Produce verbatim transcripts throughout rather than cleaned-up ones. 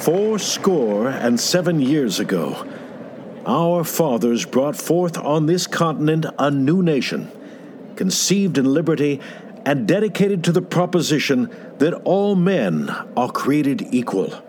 Four score and seven years ago, our fathers brought forth on this continent a new nation, conceived in liberty and dedicated to the proposition that all men are created equal.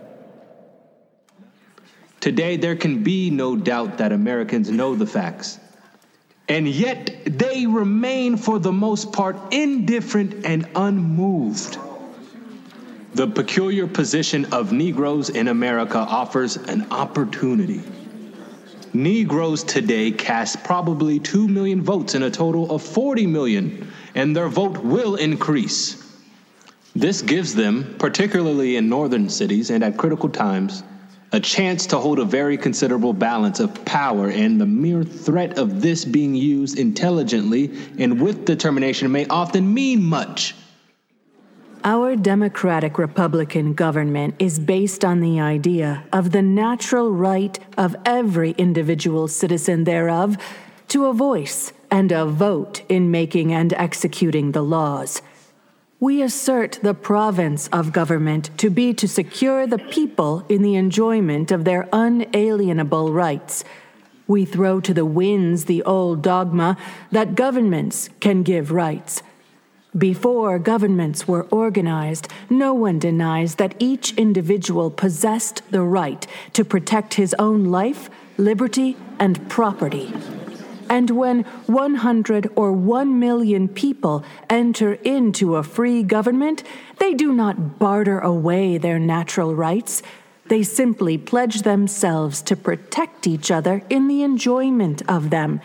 Today, there can be no doubt that Americans know the facts, and yet they remain, for the most part, indifferent and unmoved. The peculiar position of Negroes in America offers an opportunity. Negroes today cast probably two million votes in a total of forty million, and their vote will increase. This gives them, particularly in northern cities and at critical times, a chance to hold a very considerable balance of power, and the mere threat of this being used intelligently and with determination may often mean much. Our democratic republican government is based on the idea of the natural right of every individual citizen thereof to a voice and a vote in making and executing the laws. We assert the province of government to be to secure the people in the enjoyment of their unalienable rights. We throw to the winds the old dogma that governments can give rights. Before governments were organized, no one denies that each individual possessed the right to protect his own life, liberty, and property. And when one hundred or one million people enter into a free government, they do not barter away their natural rights. They simply pledge themselves to protect each other in the enjoyment of them.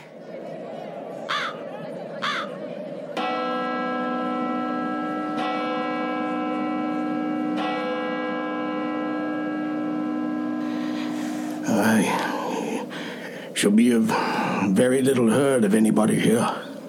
I shall be of very little heard of anybody here.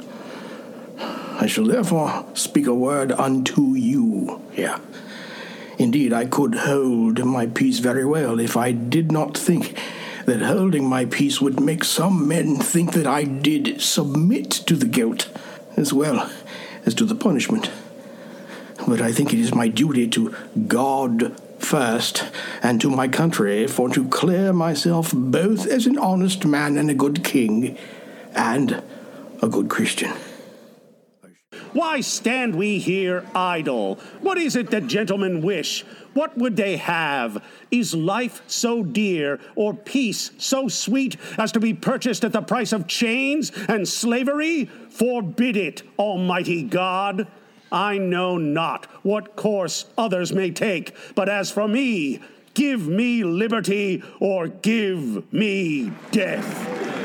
I shall therefore speak a word unto you here. Indeed, I could hold my peace very well if I did not think that holding my peace would make some men think that I did submit to the guilt as well as to the punishment. But I think it is my duty to God first, and to my country, for to clear myself both as an honest man and a good king, and a good Christian. Why stand we here idle? What is it that gentlemen wish? What would they have? Is life so dear, or peace so sweet, as to be purchased at the price of chains and slavery? Forbid it, Almighty God! I know not what course others may take, but as for me, give me liberty or give me death.